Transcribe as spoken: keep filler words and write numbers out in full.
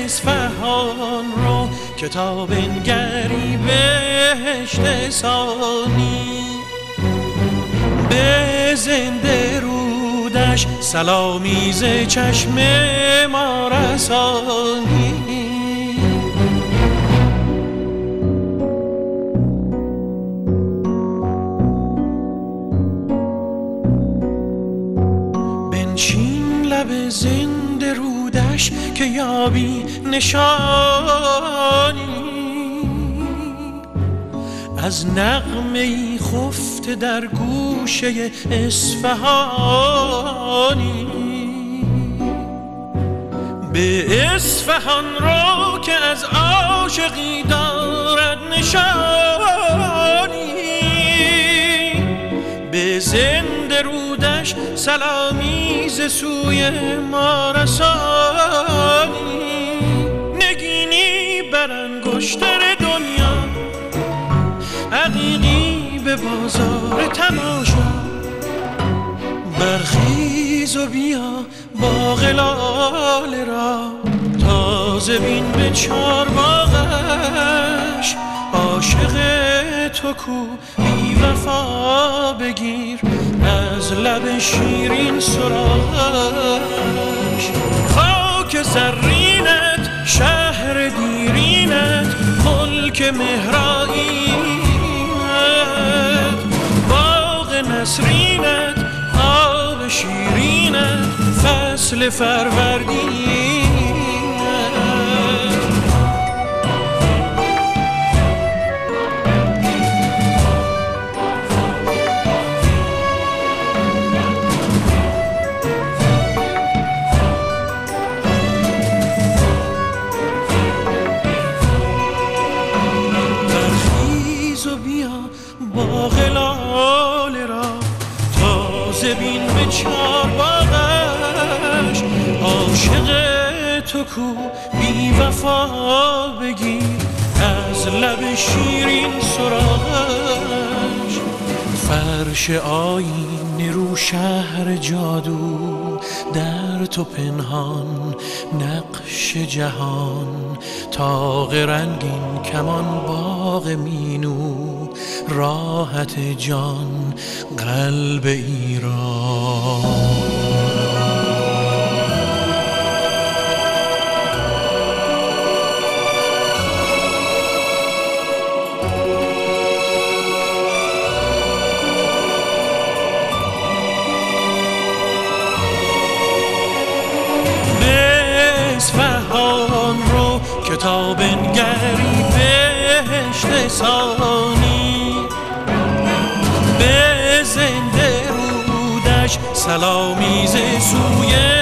اصفهان رو که تا بنگری بهشت ثانی، به زنده رودش سلامی ز چشم ما رسانی. بنشین لب زنده رودش که یابی نشانی از نغمه‌ای خفته در گوشه اصفهانی. به اصفهان رو که از عاشقی دارد نشانی، به زنده رودش سلامی ز سوی ما رسانی. نگینی بر انگشتر دنیا، عقیقی به بازار تماشا، برخیز و بیا باغ لاله را تازه بین به چار باغش. عاشق تو کو بی وفا بگیر از لب شیرین سراغش. خاک زرینت شهر دیرینت ملک مهرائینت، باغ نسرینت آب شیرینت فصل فروردینت. برخیز و بیا باغ لاله را تازه بین به چار باغش. عاشق تو کو بی وفا بگیر از لب شیرین سراغش. فرش آیینه رو شهر جادو در تو پنهان نقش جهان. طاق رنگین کمان باغ مینو راحت جان قلب ایران. اصفهان رو که تا بنگری بهشت ثانی، به زنده رودش سلامی ز سوی